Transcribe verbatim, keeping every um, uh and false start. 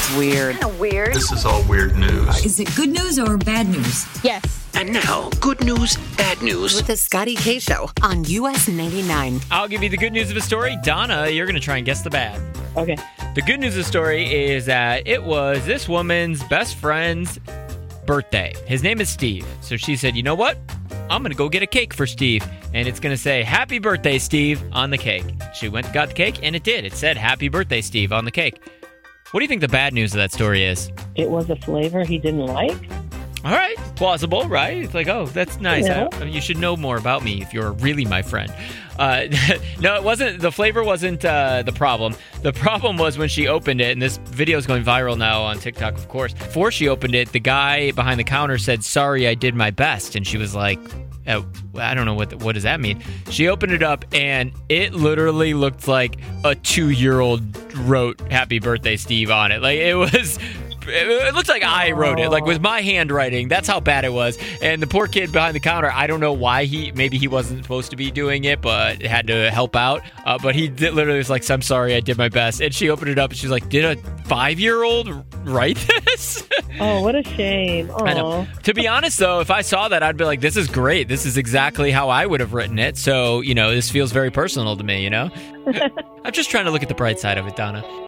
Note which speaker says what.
Speaker 1: That's weird.
Speaker 2: Kind of weird.
Speaker 3: This is all weird news.
Speaker 4: Is it good news or bad news?
Speaker 2: Yes.
Speaker 5: And now, good news, bad news.
Speaker 1: With the Scotty K Show on U S ninety-nine.
Speaker 6: I'll give you the good news of the story. Donna, you're going to try and guess the bad.
Speaker 7: Okay.
Speaker 6: The good news of the story is that it was this woman's best friend's birthday. His name is Steve. So she said, you know what? I'm going to go get a cake for Steve. And it's going to say, happy birthday, Steve, on the cake. She went and got the cake, and it did. It said, happy birthday, Steve, on the cake. What do you think the bad news of that story is?
Speaker 7: It was a flavor he didn't like?
Speaker 6: All right. Plausible, right? It's like, oh, that's nice.
Speaker 7: Yeah.
Speaker 6: I, you should know more about me if you're really my friend. Uh, no, it wasn't. The flavor wasn't uh, the problem. The problem was when she opened it, and this video is going viral now on TikTok, of course. Before she opened it, the guy behind the counter said, sorry, I did my best. And she was like, oh, I don't know, what what does that mean? She opened it up, and it literally looked like a two-year-old wrote Happy Birthday, Steve on it. Like, it was... It looks like I wrote it, like with my handwriting. That's how bad it was. And the poor kid behind the counter, I don't know why he, maybe he wasn't supposed to be doing it, but had to help out. Uh, but he did, literally was like, I'm sorry, I did my best. And she opened it up and she's like, did a five-year-old write this?
Speaker 7: Oh, what a shame.
Speaker 6: I know.
Speaker 7: Aw.
Speaker 6: To be honest, though, if I saw that, I'd be like, this is great. This is exactly how I would have written it. So, you know, this feels very personal to me, you know? I'm just trying to look at the bright side of it, Donna.